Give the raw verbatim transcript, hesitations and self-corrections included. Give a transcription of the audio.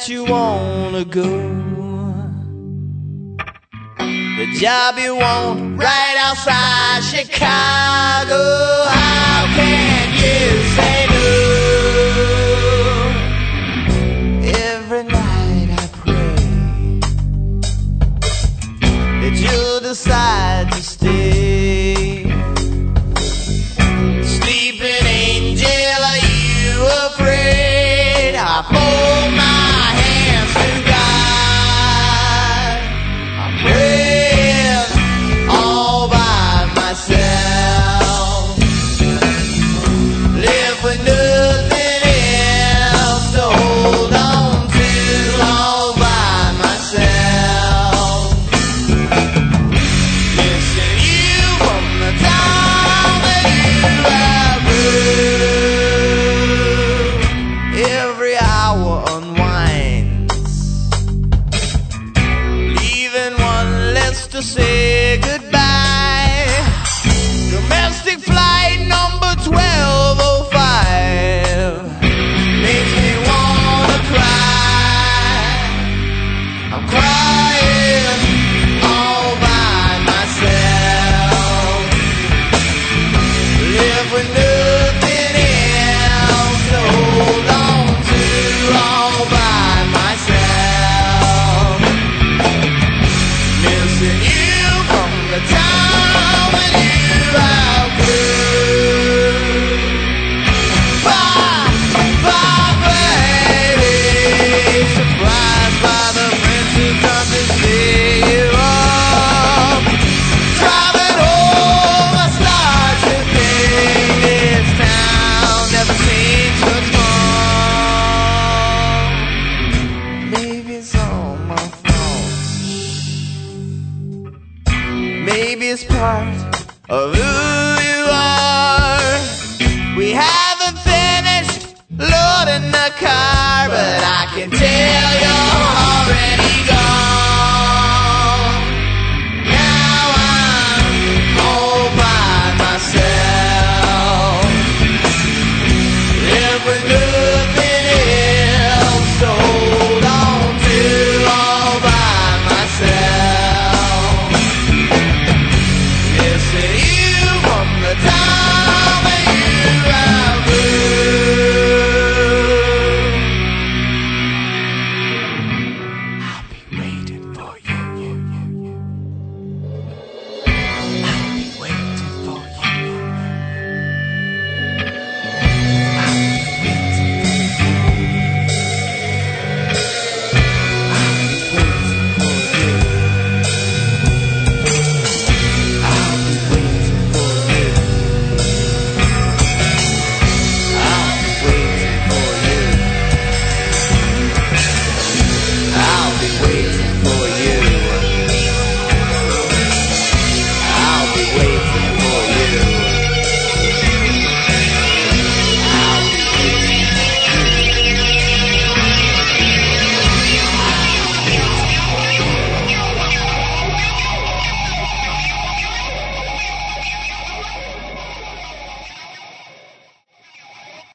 that you wanna go. The job you want right outside Chicago. How can you say no? Every night I pray that you'll decide to stay. Sleeping angel, are you afraid? I fold my hands to God. I'm praying all by myself. Live with nothing else to hold on to, all by myself. Missing you from the time that you outgrew. Every hour unwinds, leaving one less to say goodbye. Domestic flight number twelve oh five makes me wanna cry. I'm crying all by myself. Live with nothing else to hold on to, all by myself. Missing you from the time when you outgrew. Bye, bye, baby. Surprised by the prince who comes to see you off. Driving home, I start to think this town never seems so small. Maybe it's all my fault. Maybe it's part of who you are. We haven't finished loading the car, but I can tell you're already